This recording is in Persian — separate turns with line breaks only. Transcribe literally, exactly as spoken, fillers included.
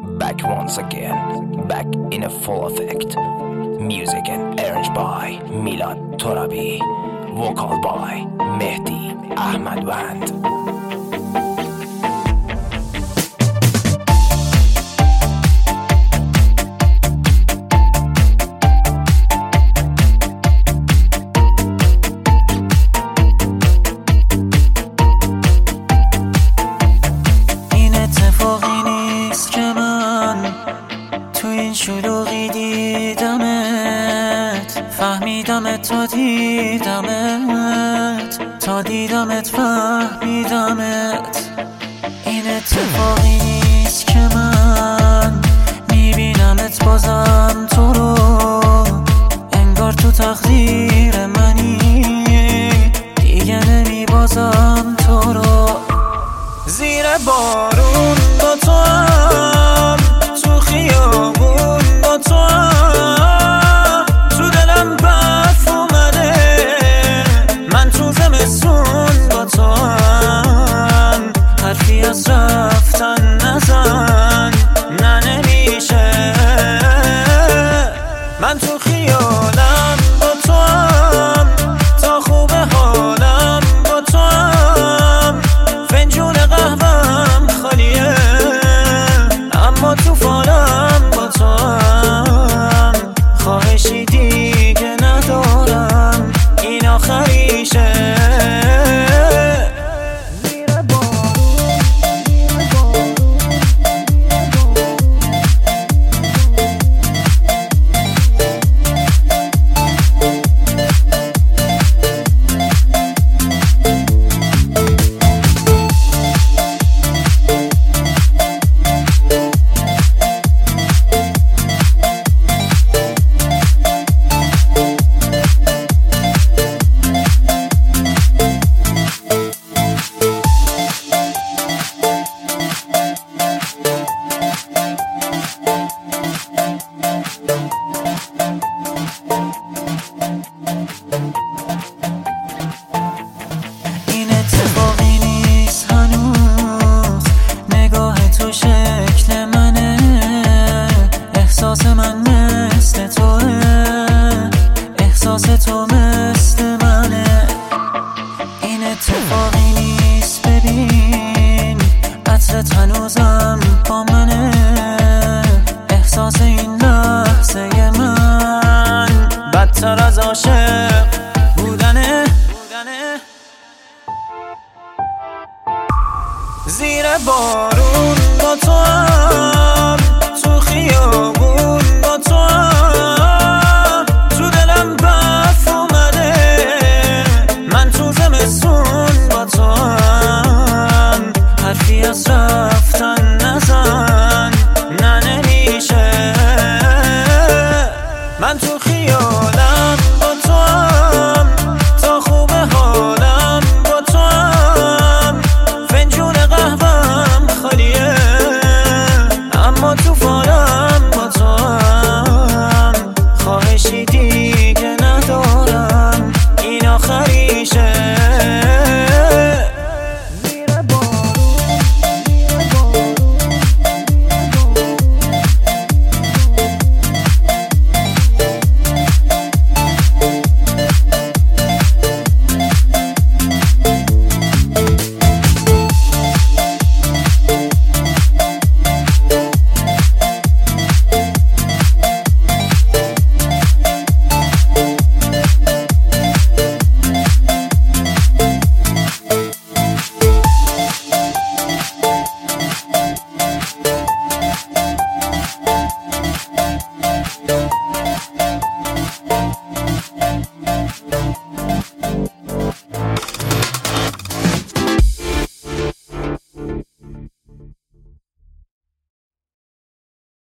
back once again, back in a full effect. Music and arranged by Milad Torabi, vocal by Mehdi Ahmadwand.
شلوغی دیدمت، فهمیدمت تا دیدمت، تا دیدمت فهمیدمت. این اتفاقی نیست که من میبینمت بازم تو رو، انگار تو تقدیر منی، دیگه نمیبازم تو رو. زیر بارون با تو هم، تو خیابون با تو هم، تو دلم برف اومده، من تو زمستون با تو هم. حرفی از رفتن نزن، نه نمیشه. من تو خیالم با تو هم، تا خوب حالم با تو هم. فنجون قهوهم خالیه، اما تو فالم با تو هم. خواهشی دیگه ندارم، این آخریشه. این اتفاقی نیست هنوز، نگاه تو شکل منه، احساس من مثل توه، احساس تو مثل منه. این اتفاقی نیست ببین، عطرت هنوزم با منه، احساس این لحظه من بدتر از عاشق بودنه. زیر بارون با